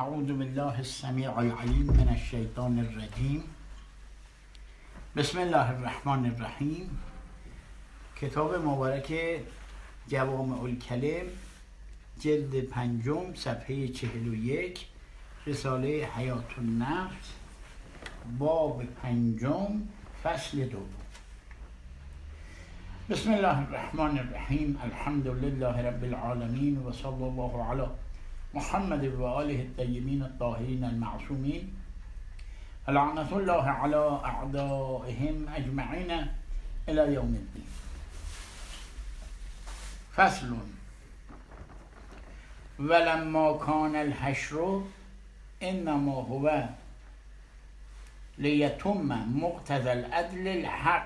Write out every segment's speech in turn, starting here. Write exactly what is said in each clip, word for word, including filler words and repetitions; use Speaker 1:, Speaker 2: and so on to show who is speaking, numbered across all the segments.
Speaker 1: اعوذ بالله السمیع العلیم من الشیطان الرجیم. بسم الله الرحمن الرحیم. کتاب مبارک جوامع الکلم، جلد پنجم، صفحه چهل و یک، رساله حیات النفس، باب پنجم، فصل دوم. بسم الله الرحمن الرحیم. الحمد لله رب العالمین و صلی الله علی محمد و آله الطیبین الطاهرین المعصومین. لعنت الله علی اعدائهم اجمعین الی یوم الدین. فصل. ولما کان الحشر انما هو لیتم مقتضى العدل الحق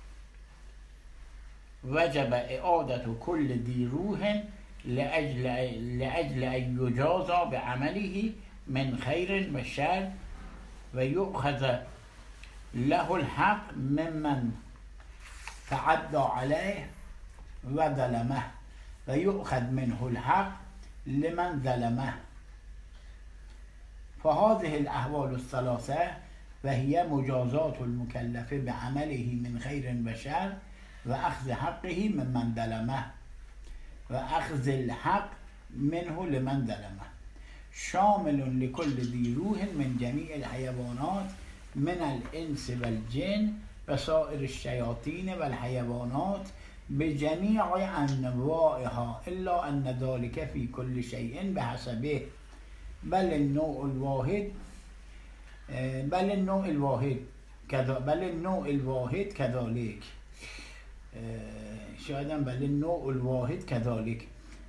Speaker 1: وجب اعادة كل ذي روح لأجل لأجل أن يجازى بعمله من خير وشر ويؤخذ له الحق ممن تعدى عليه وظلمه ويؤخذ منه الحق لمن ظلمه. فهذه الأحوال الثلاثة وهي مجازات المكلف بعمله من خير وشر وأخذ حقه ممن ظلمه وأخذ الحق منه لمن ظلمه، شامل لكل ذي روح من جميع الحيوانات من الإنس والجن وسائر الشياطين والحيوانات بجميع أنواعها، إلا أن ذلك في كل شيء بحسبه، بل النوع الواحد بل النوع الواحد كذا بل النوع الواحد كذلك شاید هم بل النوع الواحد كذلك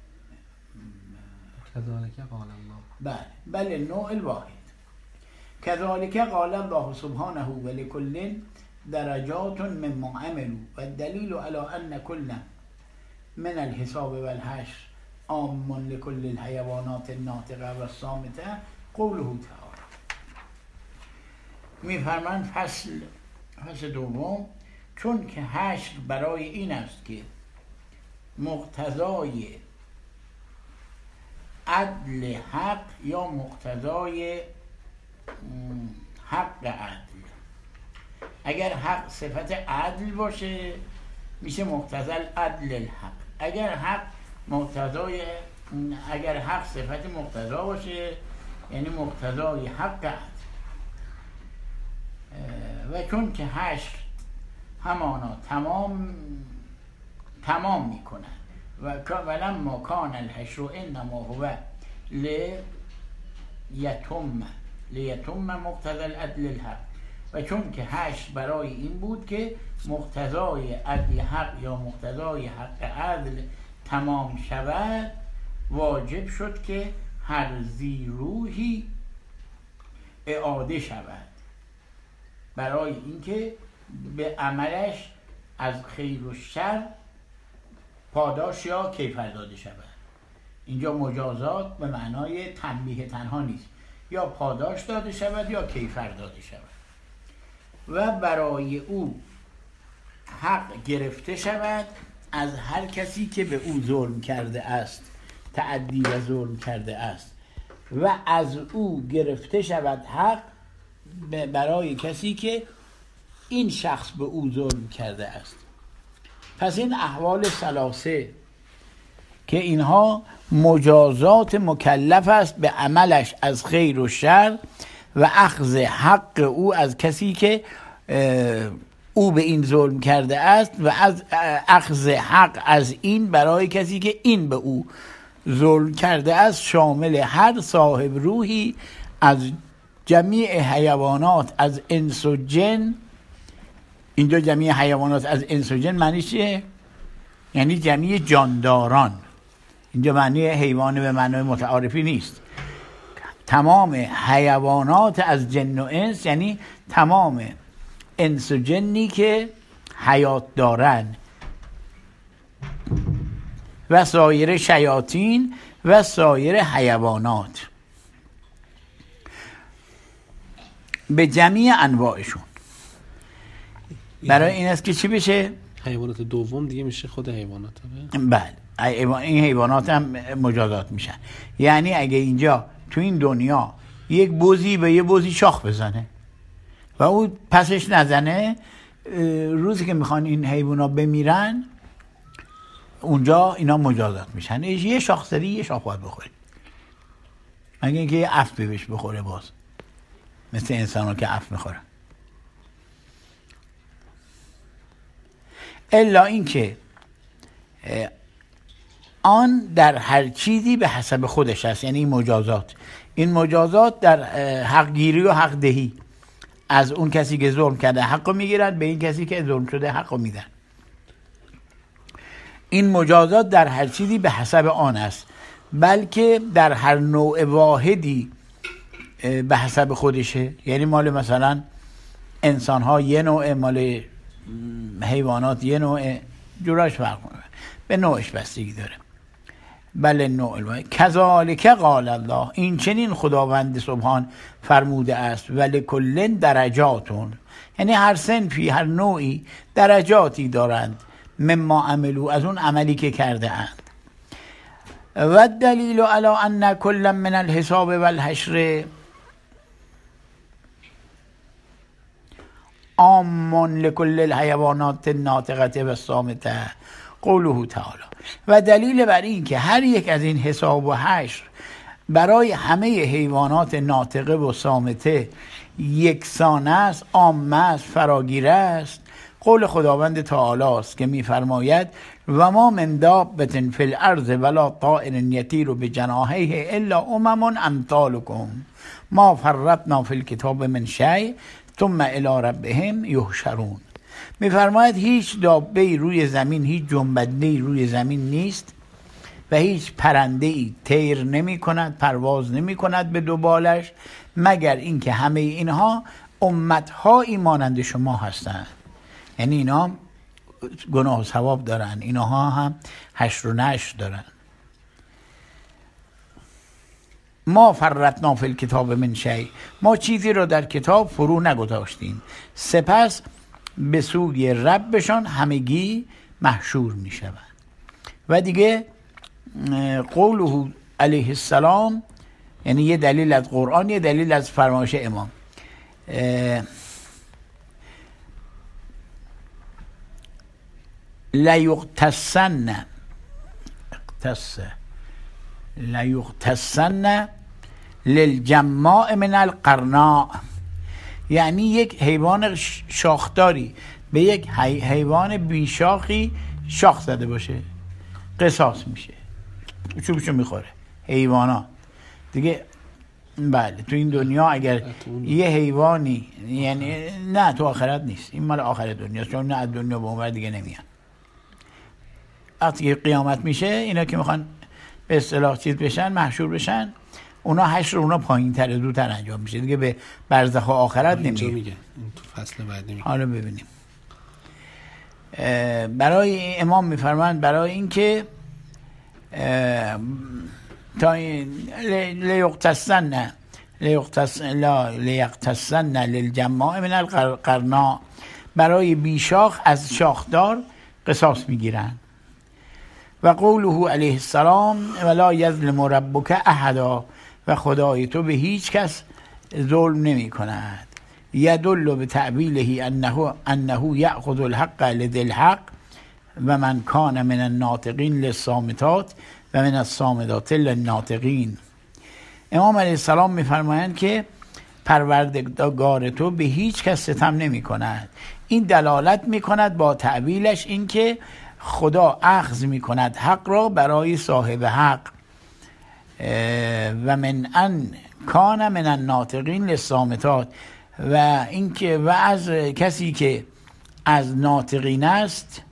Speaker 2: كذلك قال الله
Speaker 1: بل بل النوع الواحد كذلك قال الله سبحانه ولكل درجات مما عملوا، والدليل على أن كل من الحساب والحشر عام لكل الحيوانات الناطقة والصامتة قوله تعالى. می‌فرمایند فصل فصل دوم، چون که حشر برای این است که مقتضای عدل حق یا مقتضای حق عدل، اگر حق صفت عدل باشه میشه مقتضی عدل الحق، اگر حق مقتضای اگر حق صفت مقتضا باشه یعنی مقتضای حق عدل. و چون که حشر همانا تمام تمام میکنن و ولما کان الحشر انما هو لیتم لیتم مقتضی العدل الحق، و چون که حشر برای این بود که مقتضای عدل حق یا مقتضای حق عدل تمام شود، واجب شد که هر ذی روحی اعاده شود برای اینکه به عملش از خیر و شر پاداش یا کیفر داده شود. اینجا مجازات به معنای تنبیه تنها نیست، یا پاداش داده شود یا کیفر داده شود. و برای او حق گرفته شود از هر کسی که به او ظلم کرده است، تعدی و ظلم کرده است، و از او گرفته شود حق برای کسی که این شخص به او ظلم کرده است. پس این احوال ثلاثه که اینها مجازات مکلف است به عملش از خیر و شر و اخذ حق او از کسی که او به این ظلم کرده است و از اخذ حق از این برای کسی که این به او ظلم کرده است، شامل هر صاحب روحی از جمیع حیوانات از انس و جن. اینجا جمیع حیوانات از انس و جن معنی چیه؟ یعنی جمیع جانداران. اینجا معنی حیوان به معنی متعارفی نیست. تمام حیوانات از جن و انس یعنی تمام انس و جنی که حیات دارن، و سایر شیاطین و سایر حیوانات به جمیع انواعشون. برای این است که چی بشه؟
Speaker 2: حیوانات دوم دیگه میشه خود حیوانات.
Speaker 1: بله، این حیوانات هم مجازات میشن. یعنی اگه اینجا تو این دنیا یک بزی به یه بزی شاخ بزنه و او پسش نزنه، روزی که میخوان این حیوونا بمیرن اونجا اینا مجازات میشن. یه شاخ سری یه شاخ باید بخوری، مگه اینکه یه عفت بهش بخوره، باز مثل انسان ها که عفت میخورن. الا اینکه آن در هر چیزی به حسب خودش است، یعنی این مجازات این مجازات در حق گیری و حق دهی، از اون کسی که ظلم کرده حق رو میگیرن، به این کسی که ظلم شده حق رو میدن. این مجازات در هر چیزی به حسب آن است، بلکه در هر نوع واحدی به حسب خودشه. یعنی مال مثلا انسان ها یه نوع، مال حیوانات یه نوع، جوراش فرق کنه، به نوعش بستگی داره. بله نوع الواحد. کذالک قال الله، این چنین خداوند سبحان فرموده است، ولکل درجاتون، یعنی هر صنفی هر نوعی درجاتی دارند، مما عملو، از اون عملی که کرده اند. و دلیل علی ان کل من الحساب والحشر عام لکل الحیوانات الناطقه و الصامته قوله تعالی. و دلیل بر این که هر یک از این حساب و حشر برای همه حیوانات ناطقه و صامته یکسان است، عام است، فراگیر است، قول خداوند تعالی است که می‌فرماید و ما من دابة فی الارض ولا طائر یطیر بجناحیه الا امم امثالکم ما فرطنا فی الکتاب من شیء ثم الی ربهم یحشرون. می‌فرماید هیچ دابه‌ای روی زمین، هیچ جنبنده‌ای روی زمین نیست و هیچ پرنده‌ای طیر نمی‌کند، پرواز نمی‌کند به دو بالش، مگر اینکه همه اینها امت‌هایی مانند شما هستند. یعنی اینا گناه و ثواب دارن، اینها هم حشر و نشر دارن. ما فرطنا فی الکتاب من شیء، ما چیزی رو در کتاب فرو نگذاشتیم، سپس به سوی ربشان همگی محشور می شوند. و دیگه قوله علیه السلام، یعنی یه دلیل از قرآن، یه دلیل از فرمایش امام. لیغتسن اقتص لیغتسن للجماع من القرناء، یعنی یک حیوان شاخداری به یک حیوان بیشاخی شاخ زده باشه، قصاص میشه، چوبشو میخوره حیوانا دیگه. بله تو این دنیا اگر یه حیوانی، یعنی نه تو آخرت نیست، این مال آخرت دنیاست، چون نه از دنیا به اونور دیگه نمیان. وقتی که قیامت میشه اینا که میخوان به اصطلاح چیز بشن، محشور بشن، اونا حشر اونا پایین تر زودتر انجام میشه دیگه، به برزخ و آخرت نمیگه.
Speaker 2: میگه این تو فصل بعدی میگه. حالا
Speaker 1: ببینیم. برای امام میفرمایند برای اینکه تا لیغتسن لیغتسن لا لیغتسن للجماع من القرناء، برای بیشاخ از شاخدار قصاص میگیرن. و قوله علیه السلام ولا یظلم ربک احدا، و خدای تو به هیچ کس ظلم نمی کند. یدل به تعبیله انه انه یأخذ الحق لذی الحق و من کان من الناطقین للصامتات و من الصامتات للناطقین. امام علیه السلام میفرمایند که پروردگار تو به هیچ کس ستم نمی کند. این دلالت می کند با تعبیلش این که خدا اخذ می کند حق را برای صاحب حق. و من ان کان من الناطقین للصامتات، و اینکه و از کسی که از ناطقین است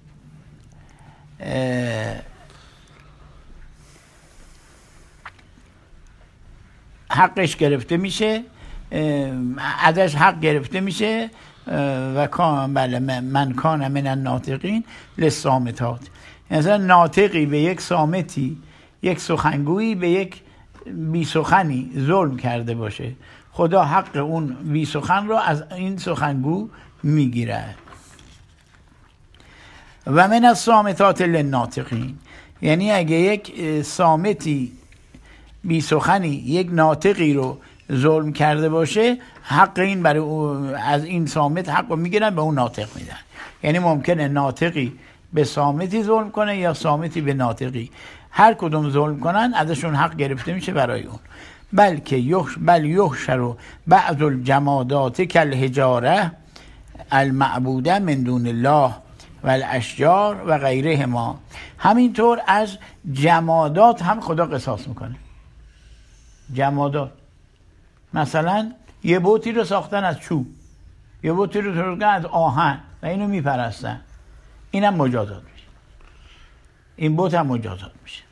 Speaker 1: حقش گرفته میشه، ازش حق گرفته میشه. و کان بله من کان من الناطقین للصامتات، مثلا ناطقی به یک صامتی، یک سخنگویی به یک بی سخنی ظلم کرده باشه، خدا حق اون بی سخن رو از این سخنگو میگیره. و من الصامتات للناطقین، یعنی اگه یک صامتی بی سخنی یک ناطقی رو ظلم کرده باشه، حق این برای از این صامت حق رو میگیرن به اون ناطق میدن. یعنی ممکنه ناطقی به صامتی ظلم کنه یا صامتی به ناطقی، هر کدوم ظلم کنن ازشون حق گرفته میشه برای اون. بلکه یخ بل یحشر بعض الجمادات کالحجاره المعبوده من دون الله و الاشجار و غیرهما. همینطور از جمادات هم خدا قصاص میکنه. جمادات مثلا یه بوتی رو ساختن از چوب، یه بوتی رو ساختن از آهن و اینو میپرستن، اینم مجازات میشه، این بوت هم مجازات میشه.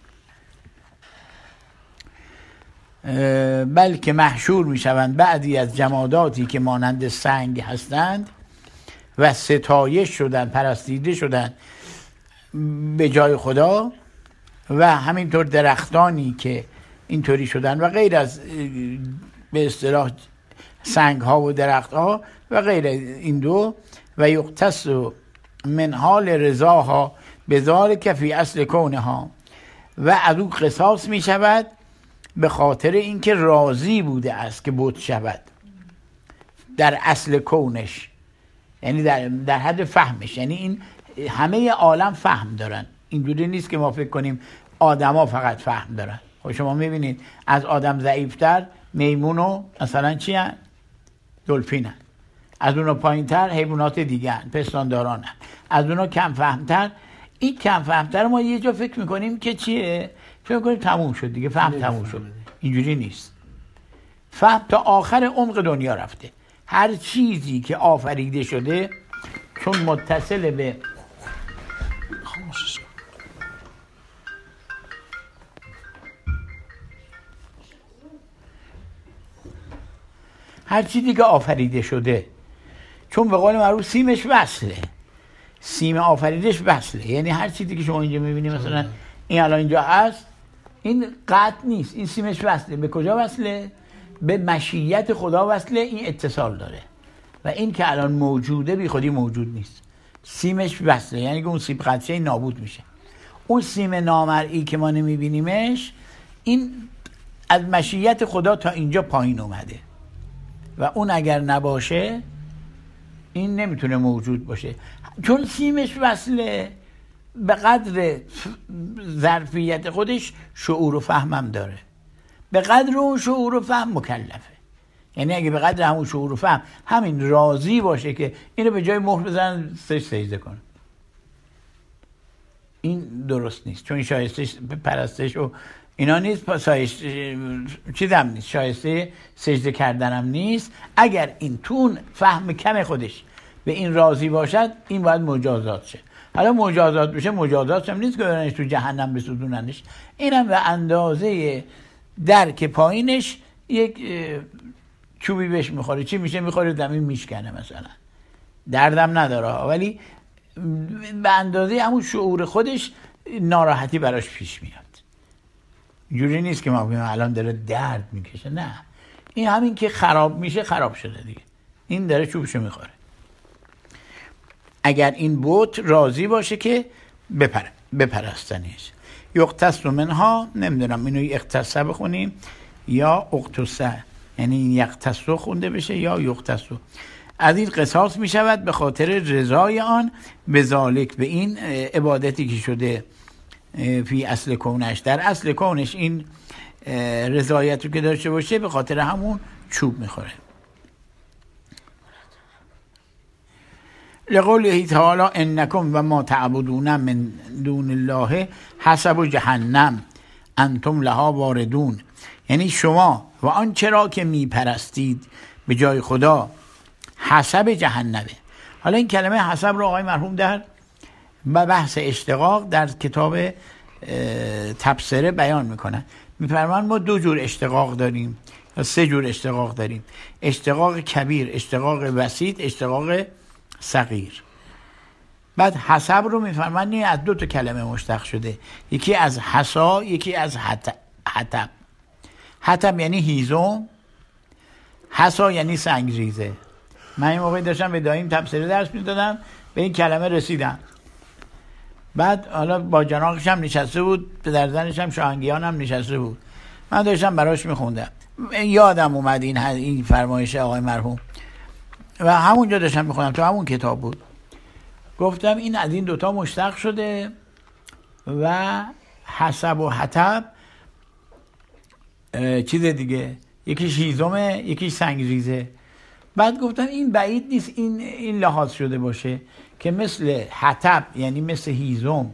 Speaker 1: بلکه محشور میشوند بعضی از جماداتی که مانند سنگ هستند و ستایش شدن، پرستیده شدن به جای خدا، و همینطور درختانی که اینطوری شدن و غیر از به اصطلاح سنگ ها و درخت ها و غیر این دو. و یقتص من حال رضاها بذالک فی اصل کونها، و از او قصاص می شود به خاطر اینکه راضی بوده است که بت شود در اصل کونش، یعنی در, در حد فهمش. یعنی این همه عالم فهم دارن، اینجوری نیست که ما فکر کنیم آدما فقط فهم دارن. خب شما میبینید از آدم ضعیفتر میمون و مثلا چی هن؟ دلفین هن. از اونو پایین تر حیوانات دیگه هن، پستانداران هن. از اونو کم فهمتر. این کم فهمتر ما یه جا فکر میکنیم که چیه؟ فکر میکنیم تموم شد دیگه، فهم تموم شد. اینجوری نیست. فهم تا آخر عمق دنیا رفته. هر چیزی که آفریده شده چون متصل به هر چیزی که آفریده شده چون به قول معروف سیمش وصله، سیم آفریدش وصله. یعنی هر چیزی که شما اینجا میبینی مثلا این الان اینجا هست، این قطع نیست، این سیمش وصله. به کجا وصله؟ به مشیت خدا وصله. این اتصال داره و این که الان موجوده بی خودی موجود نیست، سیمش وصله. یعنی که اون سیم قطعه نابود میشه. اون سیم نامرئی که ما نمیبینیمش، این از مشیت خدا تا اینجا پایین اومده و اون اگر نباشه این نمیتونه موجود باشه. چون سیمش وصله به قدر ظرفیت خودش شعور و فهمم داره، به قدر اون شعور و فهم مکلفه. یعنی اگه به قدر همون شعور و فهم همین راضی باشه که اینو به جای مهر بزنن سجده سجده کنه، این درست نیست. چون شایسته پرستش و اینا نیست، چیزم نیست، شایسته سجده کردنم نیست. اگر این تون فهم کم خودش به این راضی باشد، این باید مجازات شه. حالا مجازات بشه، مجازات هم نیست که برنش تو جهنم بسودوننش، اینم به اندازه درک پایینش یک چوبی بهش میخوره. چی میشه؟ میخوره زمین میشکنه مثلا، دردم نداره، ولی به اندازه همون شعور خودش ناراحتی براش پیش میاد. جوری نیست که ما بگیم الان داره درد میکشه، نه، این همین که خراب میشه خراب شده دیگه، این داره چوبشو میخوره. اگر این بت راضی باشه که بپره بپرستنیش. یقتص منها، نمیدونم اینو اقتصه بخونیم یا اقتصه، یعنی این یقتصو خونده بشه یا یقتصو. از این قصاص میشود به خاطر رضای آن به ذالک، به این عبادتی که شده فی اصل کونش، در اصل کونش این رضایت رو که داشته باشه به خاطر همون چوب میخوره. لقوله تعالی انکم و ما تعبدون من دون الله حسب جهنم انتم لها واردون. یعنی شما و آن چرا که میپرستید به جای خدا حسب جهنمه. حالا این کلمه حسب رو آقای مرحوم در بحث اشتقاق در کتاب تبصره بیان میکنن. میفرمان ما دو جور اشتقاق داریم یا سه جور اشتقاق داریم: اشتقاق کبیر، اشتقاق وسیط، اشتقاق صغیر. بعد حسب رو میفرمان این از دو تا کلمه مشتق شده، یکی از حسا، یکی از حطب. حطب یعنی هیزم، حسا یعنی سنگریزه. من این موقعی داشتم به دایم تبصره درس میدادم، به این کلمه رسیدم. بعد حالا با جناقش هم نشسته بود، در زنش هم شاهنگیان هم نشسته بود. من داشتم براش میخوندم، یادم اومد این این فرمایش آقای مرحوم و همونجا داشتم میخوندم، تو همون کتاب بود. گفتم این از این دوتا مشتق شده و حسب و حطب چیز دیگه، یکیش هیزمه یکیش سنگریزه. بعد گفتم این بعید نیست این این لحاظ شده باشه که مثل حطب یعنی مثل هیزم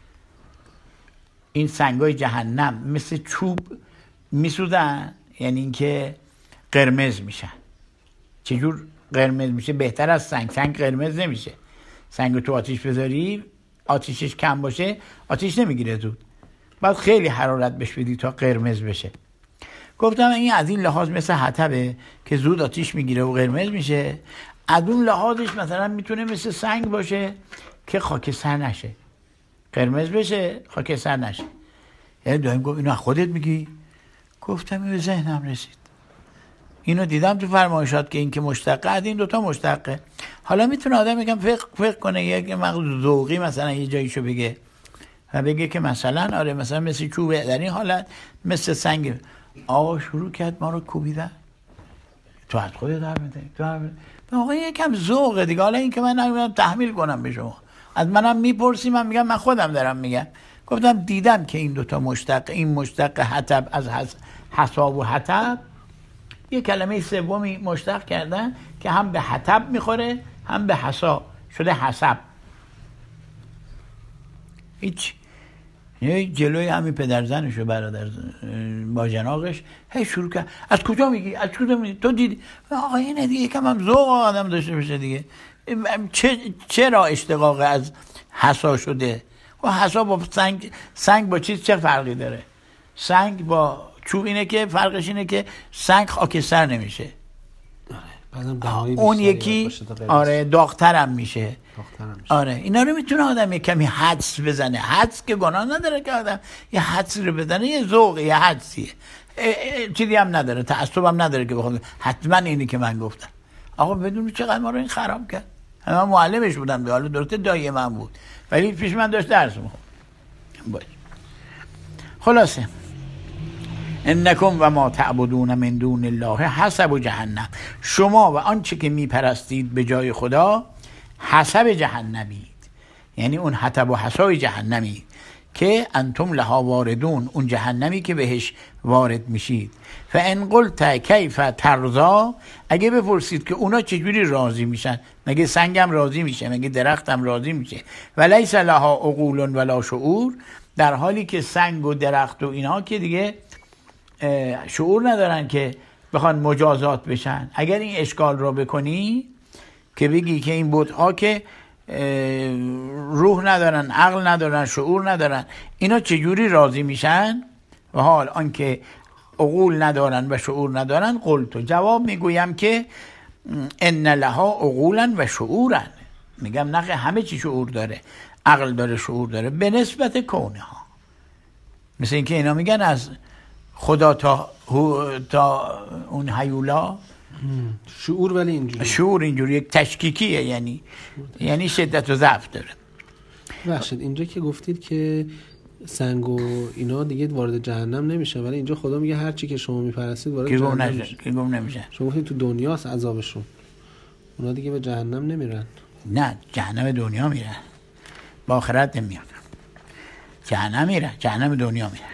Speaker 1: این سنگای جهنم مثل چوب میسودن، یعنی اینکه قرمز میشن. چجور قرمز میشه؟ بهتر از سنگ. سنگ قرمز نمیشه. سنگ تو آتیش بذاری آتیشش کم باشه آتیش نمیگیره زود، بعد خیلی حرارت بهش بدی تا قرمز بشه. گفتم این از این لحاظ مثل حطبه که زود آتیش میگیره و قرمز میشه، از اون لحاظش مثلا میتونه مثل سنگ باشه که خاکستر نشه، قرمز بشه خاکستر نشه. یعنی دائم گفت اینو خودت میگی؟ گفتم این به ذهنم رسید، اینو دیدم تو فرمایشات که این که مشتقه از این دوتا مشتقه. حالا میتونه آدم یکم فقه فقه کنه، یک مغز ذوقی مثلا یه جاییشو بگه و بگه که مثلا آره مثلا مثل چوبه، در این حالت مثل سنگ. آقا شروع کرد ما رو کوبیدن، تو از خودت در میده تو در میده. آقا یکم ذوقه دیگه. حالا این که من نمیدونم تحمیل کنم به شما، از منم میپرسی من میگم من خودم دارم میگم. گفتم دیدم که این دوتا مشتق، این مشتق حطب از حساب و حطب، یه کلمه سومی مشتق کردن که هم به حطب میخوره هم به حساب، شده حسب. هیچ جلوی همین پدر زنش و برادر با جناقش هی شروع کرد از کجا میگی از کجا میگی تو دیدی؟ آقا اینه دیگه کم هم ذوق آدم داشته بشه دیگه. چه چرا اشتقاق از حسا شده؟ و حسا با سنگ، سنگ با چیز چه فرقی داره؟ سنگ با چوب اینه که فرقش اینه که سنگ خاکستر نمیشه، اون یکی آره داغ‌ترم میشه. آره اینا رو میتونه آدم یه کمی حدس بزنه. حدس که گناه نداره که آدم یه حدس رو بزنه، یه ذوق یه حدسیه، چیزی هم نداره، تعصب هم نداره که بخوام حتما اینی که من گفتم. آقا بدون چقدر ما رو این خراب کرد. من معلمش بودم، حالا درسته دایی من بود ولی پیش من داشت درس می‌خوند. خلاصه انکم و ما تعبدون من دون الله حسب جهنم، شما و آنچه که میپرستید به جای خدا حسب جهنمید، یعنی اون حطب و حسای جهنمی که انتم لها واردون، اون جهنمی که بهش وارد میشید. فان قلت کیف ترضا، اگه بپرسید که اونا چجوری راضی میشن، مگه سنگم راضی میشه، مگه درختم راضی میشه؟ ولیس لها عقول ولا شعور، در حالی که سنگ و درخت و اینا که دیگه شعور ندارن که بخوان مجازات بشن. اگر این اشکال را بکنی که بگی که این بت‌ها که روح ندارن، عقل ندارن، شعور ندارن، اینا چجوری راضی میشن و حال آنکه عقول ندارن و شعور ندارن؟ قلت، جواب میگویم که ان لها عقولا و شعورا، میگم نه همه چی شعور داره، عقل داره، شعور داره به نسبت کونه ها. مثل اینکه اینا میگن از خدا تا تا اون هیولا
Speaker 2: شعور، ولی اینجوری
Speaker 1: شعور اینجوری یک تشکیکیه، یعنی یعنی شدت و ضعف داره.
Speaker 2: بخشید اینجا که گفتید که سنگ و اینا دیگه وارد جهنم نمیشه، ولی اینجا خدا میگه هر چی که شما میپرستید وارد جهنم نمیشه.
Speaker 1: که گم نمیشه.
Speaker 2: شما گفتید تو دنیاست عذابشون، اونا دیگه به جهنم نمیرن.
Speaker 1: نه جهنم دنیا میرن، با آخرت نمیان. جهنم میرن، جهنم دنیا میرن.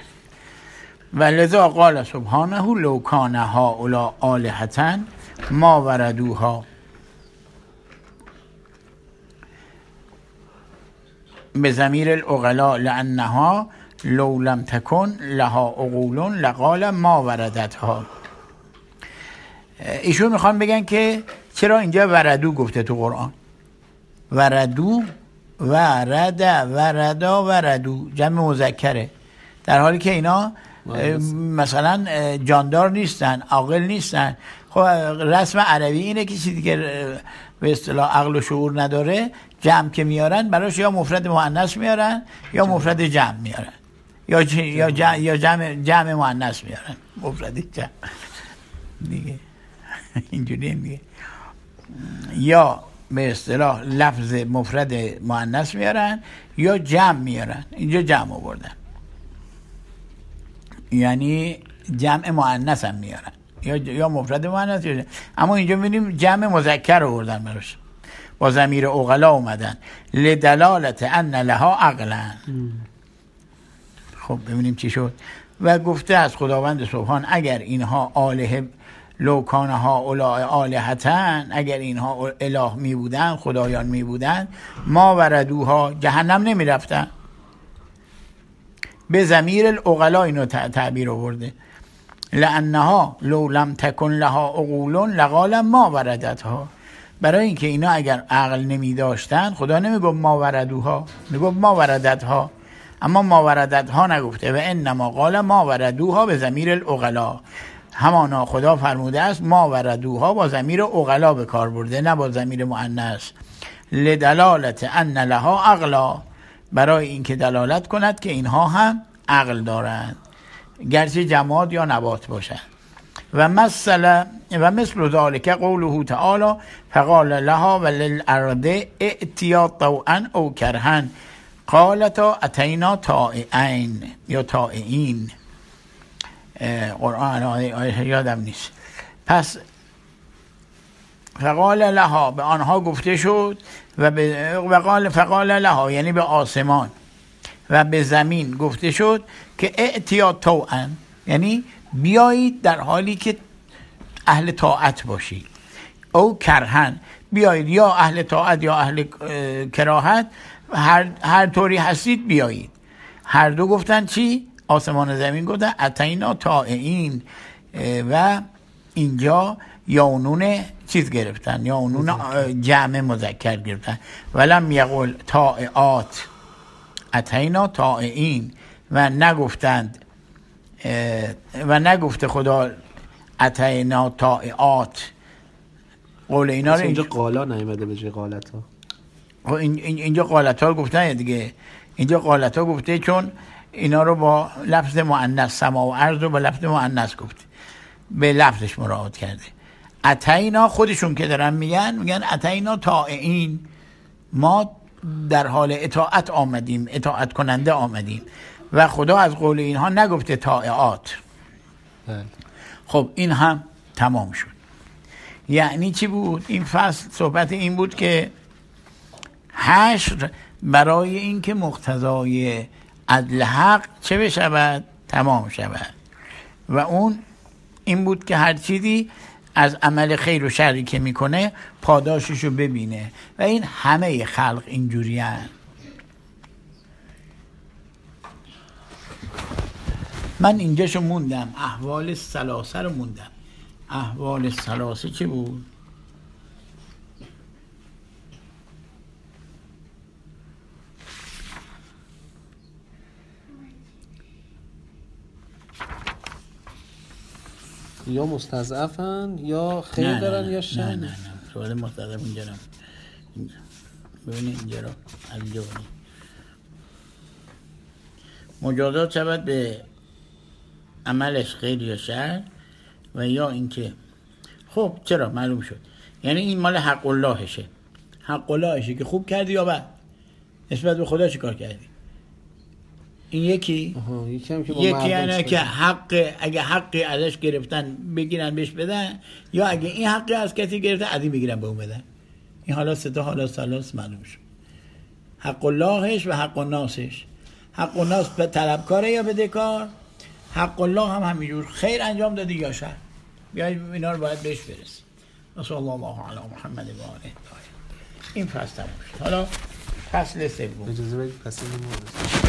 Speaker 1: ولذا قال سبحانه لو کان هؤلاء آلهة ما وردوها، بضمیر العقلاء لانها لو لم تكن لها عقول لقال ما وردتها. ایشون میخوان بگن که چرا اینجا وردو گفته تو قرآن؟ وردو ورد وردا وردو جمع مذکره، در حالی که اینا مثلا جاندار نیستن، عاقل نیستن. خب رسم عربی اینه که چیزی که به اصطلاح عقل و شعور نداره جمع که میارن براش یا مفرد مؤنث میارن یا مفرد جمع میارن، یا ج... یا جمع یا جمع جمع مؤنث میارن، مفرد جمع دیگه اینجوری میگه، یا به اصطلاح لفظ مفرد مؤنث میارن یا جمع میارن. اینجا جمع آوردن، یعنی جمع مؤنث هم میارن یا یا مفرد مؤنث یا، اما اینجا می‌بینیم جمع مذکر آوردن براش با ضمیر عقلا اومدن لدلالت ان لها عقلا. خب ببینیم چی شد. و گفته از خداوند سبحان اگر اینها آله لو کانها اولاء آلهتن، اگر اینها اله می بودن، خدایان می بودن، ما وردوها جهنم نمی رفتن. به ضمیر العقلا اینو تعبیر آورده لانها لو لم تکن لها عقول لقال ما وردتها. برای اینکه اینا اگر عقل نمی داشتن خدا نمی گفت ما وردوها، می گفت ما وردتها، اما ما وردتها نگفته. و انما قال ما وردوها به ضمیر العقلا، همانا خدا فرموده است ما وردوها با ضمیر عقلا به کار برده نه با ضمیر مؤنث. لدلالت ان لها عقلا، برای اینکه دلالت کند که اینها هم عقل دارند گرچه جماد یا نبات باشند. و مثل و مثل ذلك قوله تعالی فقال لها وللارض ائتیا طوعا او کرها قالتا اتینا طائعین یا طائعین. قرآن آیه یادم نیست. پس فقال لها به آنها گفته شد و به وقال فقال لها یعنی به آسمان و به زمین گفته شد که ائتیا طوعا یعنی بیایید در حالی که اهل طاعت باشید، او کرهن بیایید یا اهل طاعت یا اهل کراهت، هر هر طوری هستید بیایید. هر دو گفتن چی؟ آسمان و زمین گفتن اتینا طائعین و اینجا یاونون چیز گرفتن، یاونون جمع مذکر گرفتن. ولم یقل طائعات اتینا طائعین و نگفتند و نگفته خدا اتینا طائعات. قول اینا رو
Speaker 2: اینجا قالا نیامده به جای قالتا.
Speaker 1: اینجا قالتا گفتن دیگه، اینجا قالتا گفته چون اینا رو با لفظ مؤنث سما و ارض رو با لفظ مؤنث گفته، به لفظش مراعات کرده. اتینا خودشون که دارن میگن میگن اتینا طائعین، ما در حال اطاعت آمدیم، اطاعت کننده آمدیم و خدا از قول اینها نگفته طائعات. خب این هم تمام شد. یعنی چی بود؟ این فصل صحبت این بود که حشر برای اینکه مقتضای عدل حق چه بشود؟ تمام شود. و اون این بود که هر چیزی از عمل خیر و شری که میکنه پاداششو ببینه و این همه خلق اینجوری هست. من اینجاشو موندم، احوال ثلاثه رو موندم. احوال ثلاثه چه بود؟
Speaker 2: یا مستضعفن یا خیر
Speaker 1: نه
Speaker 2: دارن
Speaker 1: نه
Speaker 2: یا شر.
Speaker 1: نه نه نه سوال مستضعف اینجا نه. ببینید اینجا رو از اینجا ببینید. مجازات شود به عملش خیر یا شر و یا اینکه خب چرا معلوم شد. یعنی این مال حق اللهشه، حق اللهشه که خوب کردی یا بد نسبت به خدا چیکار کردی. این یکی
Speaker 2: آها یکی هم که با
Speaker 1: یکی یعنی که حق اگه حقی ازش گرفتن بگیرن بهش بدن، یا اگه این حقی از کسی گرفتن از این بگیرن به اون بدن. این حالا سه تا حالا ثلاث معلوم شد. حق اللهش و حق الناسش. حق الناس به طلبکاره یا بدهکار، حق الله هم همینجور خیر انجام دادی یا شر. بیاید اینا رو باید بهش برسیم. صلی الله علی محمد و آله. این فصل تموم شد. حالا فصل سوم.
Speaker 2: اجازه بدید فصل ما